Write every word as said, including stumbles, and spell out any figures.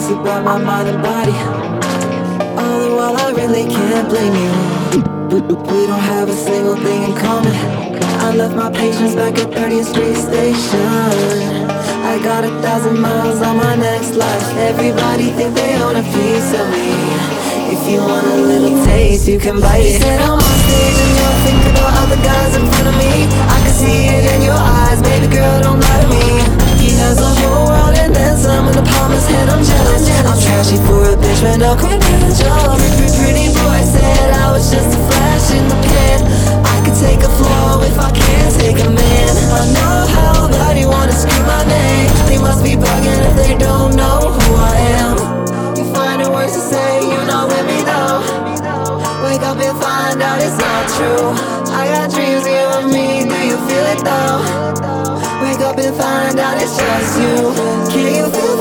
stress about my mind and body. All the while I really can't blame you. We, we don't have a single thing in common. I left my patience back at thirtieth Street Station. I got a thousand miles on my next life. Everybody think they own a piece of me. If you want a little taste, you can bite it. You said I'm on stage and you're thinking about other guys in front of me. I can see it in your eyes, baby girl, don't lie to me. He has the whole world and then some in the palm of his hand, I'm jealous. I'm trashy for a bitch, but no credentials. Pretty boy said I was just a flash in the pan. I could take a floor if I can't take a man. I know how bad you wanna scream my name. They must be bugging if they don't know who I am. You finding words to say, you're not with me though. Wake up and find out it's not true. I got dreams, you and me, do you feel it though? Wake up and find out it's just you. Can you feel it?